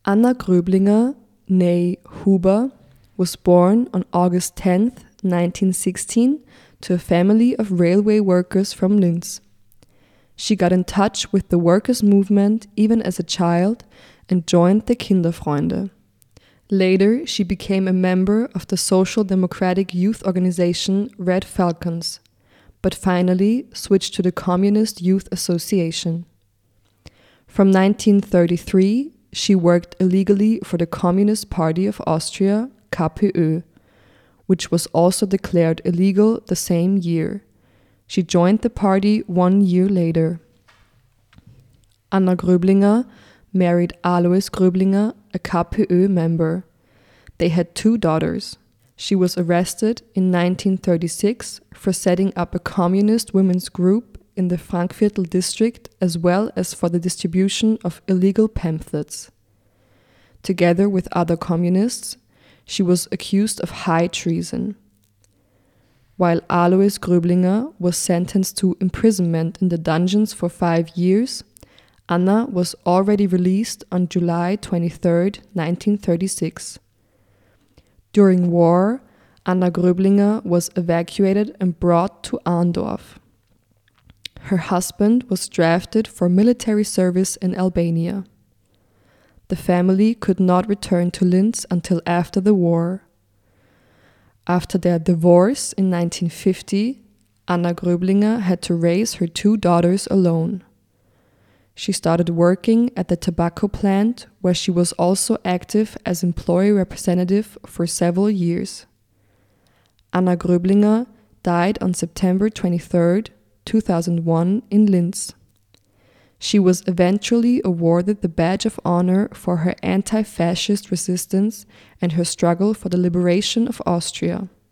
Anna Gröblinger, née Huber, was born on August 10, 1916, to a family of railway workers from Linz. She got in touch with the workers' movement even as a child and joined the Kinderfreunde. Later, she became a member of the Social Democratic youth organization Red Falcons, but finally switched to the Communist Youth Association. From 1933, she worked illegally for the Communist Party of Austria, KPÖ, which was also declared illegal the same year. She joined the party 1 year later. Anna Gröblinger married Alois Gröblinger, a KPÖ member. They had 2 daughters. She was arrested in 1936 for setting up a communist women's group in the Frankviertel district as well as for the distribution of illegal pamphlets. Together with other communists, she was accused of high treason. While Alois Gröblinger was sentenced to imprisonment in the dungeons for 5 years, Anna was already released on July 23, 1936. During war, Anna Gröblinger was evacuated and brought to Arndorf. Her husband was drafted for military service in Albania. The family could not return to Linz until after the war. After their divorce in 1950, Anna Gröblinger had to raise her 2 daughters alone. She started working at the tobacco plant, where she was also active as employee representative for several years. Anna Gröblinger died on September 23, 2001 in Linz. She was eventually awarded the Badge of Honor for her anti-fascist resistance and her struggle for the liberation of Austria.